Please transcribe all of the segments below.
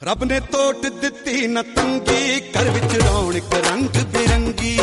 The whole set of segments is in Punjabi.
ਰੱਬ ਨੇ ਤੋਟ ਦਿੱਤੀ ਨਾ ਤੰਗੀ, ਘਰ ਵਿੱਚ ਰੌਣਕ ਰੰਗ ਬਿਰੰਗੀ।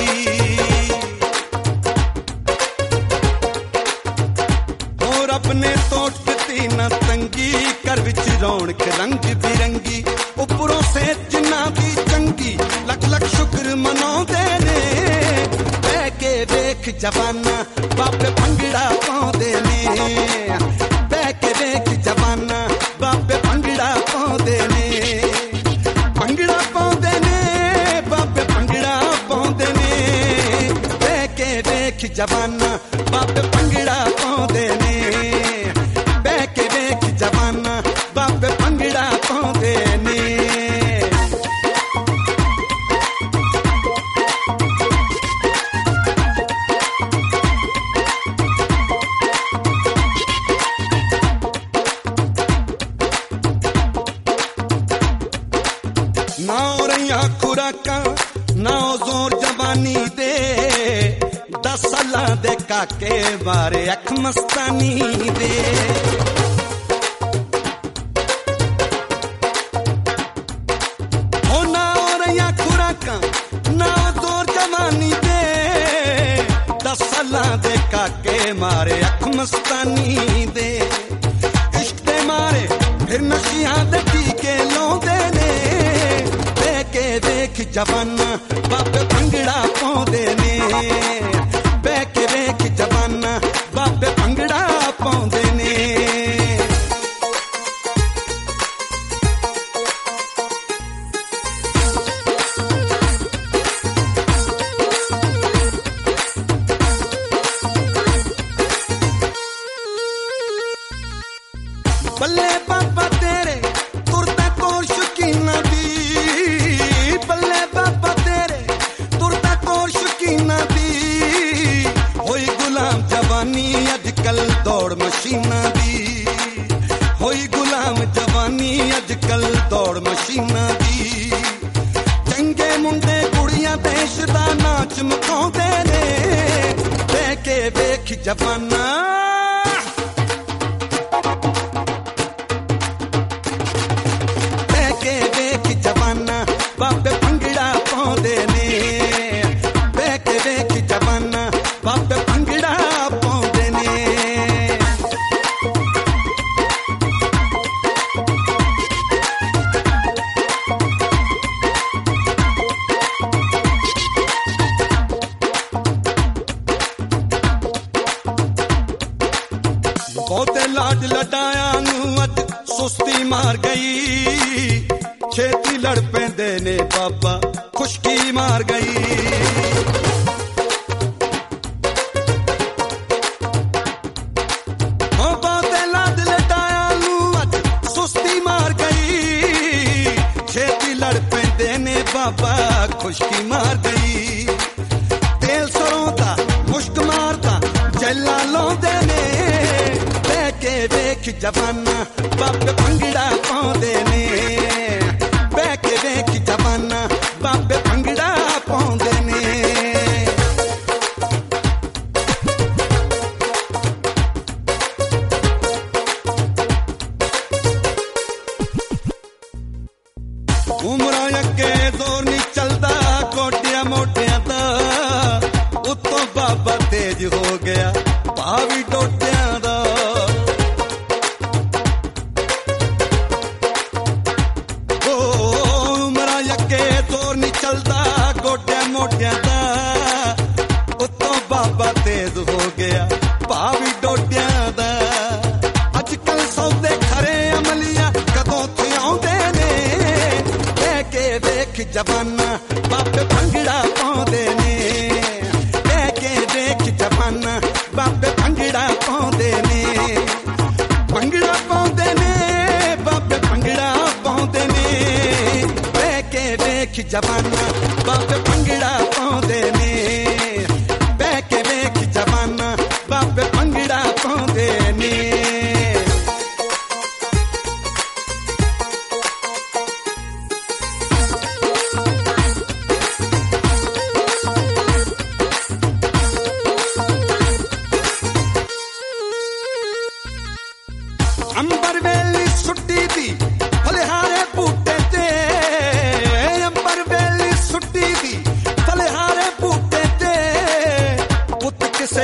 ਹੋ ਰੱਬ ਨੇ ਤੋਟ ਦਿੱਤੀ ਨਾ ਤੰਗੀ, ਘਰ ਵਿੱਚ ਰੌਣਕ ਰੰਗ ਬਿਰੰਗੀ। ਉੱਪਰੋਂ ਸੇ ਜਿੰਨਾ ਵੀ ਚੰਗੀ, ਲੱਖ ਲੱਖ ਸ਼ੁਕਰ ਮਨਾਉਂਦੇ ਨੇ। ਬਹਿ ਕੇ ਵੇਖ ਜਵਾਨਾ ਬਾਬੇ ਭੰਗੜਾ ਪਾਉਂਦੇ ਨੇ। ਬਹਿ ਕੇ ਵੇਖ ਜਵਾਨਾ ਬਾਬੇ ਭੰਗੜਾ ਪਾਉਂਦੇ ਨੇ। ਭੰਗੜਾ ਪਾਉਂਦੇ ਨੇ ਬਾਬੇ ਭੰਗੜਾ ਪਾਉਂਦੇ ਨੇ। ਬਹਿ ਕੇ ਵੇਖ ਜਵਾਨਾ ਬਾਬੇ ਭੰਗੜਾ ਪਾਉਂਦੇ ਨੇ। ਬਹਿ ਕੇ ਵੇਖ ਜਵਾਨਾ ਬਾਬੇ ਭੰਗੜਾ ਪਾਉਂਦੇ ਨੇ। ਨਾ ਹੋ ਰਹੀਆਂ ਖੁਰਾਕਾਂ, ਨਾ ਹੋ ਜ਼ੋਰ ਜਵਾਨੀ ਦੇ। 10 ਸਾਲਾਂ ਦੇ ਕਾਕੇ ਮਾਰੇ ਅੱਖ ਮਸਤਾਨੀ ਦੇ। ਹੋ ਨਾ ਹੋ ਰਹੀਆਂ ਖੁਰਾਕਾਂ, ਨਾ ਹੋ ਜ਼ੋਰ ਜਵਾਨੀ ਦੇ। 10 ਸਾਲਾਂ ਦੇ ਕਾਕੇ ਮਾਰੇ ਅੱਖ ਮਸਤਾਨੀ ਦੇ। ਇਸ਼ਕ ਦੇ ਮਾਰੇ ਫਿਰ ਨਸ਼ਿਆਂ ਦੇ ਟੀਕੇ ਲਾਉਂਦੇ ਨੇ। ਕੇ ਵੇਖ ਜਵਾਨਾ ਬਾਬੇ ਭੰਗੜਾ ਪਾਉਂਦੇ ਨੇ। ਬਹਿ ਕੇ ਵੇਖ ਜਵਾਨਾ ਬਾਬੇ ਭੰਗੜਾ ਪਾਉਂਦੇ ਨੇ। ਬੱਲੇ ਬਾਬਾ ਤੇਰੇ ਤੁਰਦਾ ਕੋਲ ਸ਼ੌਕੀਨਾਂ ਦੀ। ਬੱਲੇ ਬਾਬਾ ਤੇਰੇ ਤੁਰਦਾ ਕੋਲ ਸ਼ੌਕੀਨਾਂ ਦੀ। ਹੋਈ ਗੁਲਾਮ ਜਵਾਨੀ ਅੱਜ ਕੱਲ ਦੌੜ ਮਸ਼ੀਨਾਂ ਦੀ। ਹੋਈ ਗੁਲਾਮ ਜਵਾਨੀ ਅੱਜ ਕੱਲ ਦੌੜ ਮਸ਼ੀਨਾਂ ਦੀ। ਚੰਗੇ ਮੁੰਡੇ ਕੁੜੀਆਂ ਦੇਸ਼ ਦਾ ਨਾਚ ਮਖਾਉਂਦੇ ਨੇ। ਬਹਿ ਕੇ ਵੇਖ ਜਵਾਨਾ ਬਾਬੇ ਭੰਗੜਾ ਪਾਉਂਦੇ ਨੇ। ਬਹਿ ਕੇ ਵੇਖ ਜਵਾਨਾ ਬਾਬੇ ਭੰਗੜਾ ਪਾਉਂਦੇ ਨੇ। ਬਹੁਤੇ ਲਾਡ ਲਡਾਇਆ ਨੂੰ ਅੱਜ ਸੁਸਤੀ ਮਾਰ ਗਈ। ਛੇਤੀ ਲੜ ਪੈਂਦੇ ਨੇ ਬਾਬਾ ਖੁਸ਼ਕੀ ਮਾਰ ਗਈ। ਹੋ ਬਹੁਤੇ ਲਾਡ ਲਟਾਇਆ ਨੂੰ ਅੱਜ ਸੁਸਤੀ ਮਾਰ ਗਈ। ਛੇਤੀ ਲੜ ਪੈਂਦੇ ਨੇ ਬਾਬਾ ਖੁਸ਼ਕੀ ਮਾਰ ਗਈ। ਤੇਲ ਸਰੋਂ ਦਾ ਮੁਸ਼ਕ ਮਾਰਦਾ ਜੈਲਾ ਲਾਉਂਦੇ ਨੇ। ਬਹਿ ਕੇ ਵੇਖ ਜਵਾਨਾ ਬਾਬੇ ਭੰਗੜਾ ਪਾਉਂਦੇ ਨੇ। ਬਹਿ ਕੇ ਵੇਖ ਜਵਾਨਾ ਬਾਬੇ ਭੰਗੜਾ ਪਾਉਂਦੇ ਨੇ। ਉਮਰਾਂ ਅੱਗੇ ਜ਼ੋਰ ਨਹੀਂ ਚੱਲਦਾ ਗੋਡਿਆਂ ਮੋਢਿਆਂ ਦਾ। ਉੱਤੋਂ ਬਾਬਾ ਤੇਜ ਹੋ ਗਿਆ ਭਾਅ ਵੀ ਡੋਡਿਆਂ ਦਾ। ਚੱਲਦਾ ਗੋਡਿਆਂ ਮੋਢਿਆਂ ਦਾ। ਉੱਤੋਂ ਬਾਬਾ ਤੇਜ਼ ਹੋ ਗਿਆ ਭਾਅ ਵੀ ਡੋਡਿਆਂ ਦਾ। ਅੱਜ ਕੱਲ ਸੌਦੇ ਖਰੇ ਅਮਲੀਆਂ ਕਦੋਂ ਥਿਆਉਂਦੇ ਨੇ। ਕਹਿ ਕੇ ਵੇਖ ਜਵਾਨਾ ਬਾਬੇ ਭੰਗੜਾ ਪਾਉਂਦੇ ਨੇ। ਕਹਿ ਕੇ ਵੇਖ ਜਵਾਨਾ ਬਾਬੇ ਭੰਗੜਾ ਪਾਉਂਦੇ ਨੇ। ਭੰਗੜਾ ਪਾਉਂਦੇ ਨੇ ਬਾਬੇ ਭੰਗੜਾ ਪਾਉਂਦੇ ਨੇ। ਬਹਿ ਕੇ ਵੇਖ ਜਵਾਨਾ ਬਾਬੇ ਭੰਗੜਾ ਪਾਉਂਦੇ ਨੇ। ਬਹਿ ਕੇ ਵੇਖ ਜਵਾਨਾ ਬਾਬੇ ਭੰਗੜਾ ਪਾਉਂਦੇ ਨੇ। ਅੰਬਰ ਵੇਲੀ ਸੁੱਟੀ ਦੀ ਫਲਿਹਾਰੇ ਬੂਟੇ ਤੇ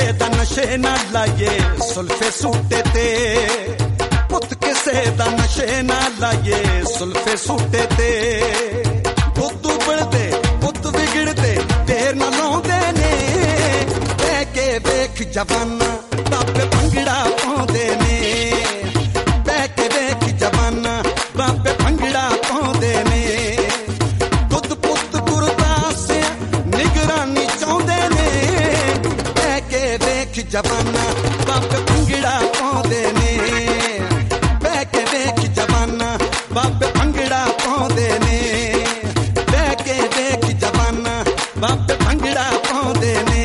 दा नशे ना लाइए सुल्फे सूटे ते पुत किसे दा नशे ना लाइए सुल्फे सूटे ते पुत उबड़दे पुत बिगड़दे देर ना लाउंदे ने बह के वेख जवाना बाबे भंगड़ा पाउंदे ने बह के वेख जवाना बाबे भंगड़ा पाउंदे ने दुध पुत गुरदास निगरानी चाहुंदे ने बह के वेख जवाना बाबे भंगड़ा पाउंदे ने बह के वेख जवाना बाबे भंगड़ा पाउंदे ने बह के वेख जवाना बाबे भंगड़ा पाउंदे ने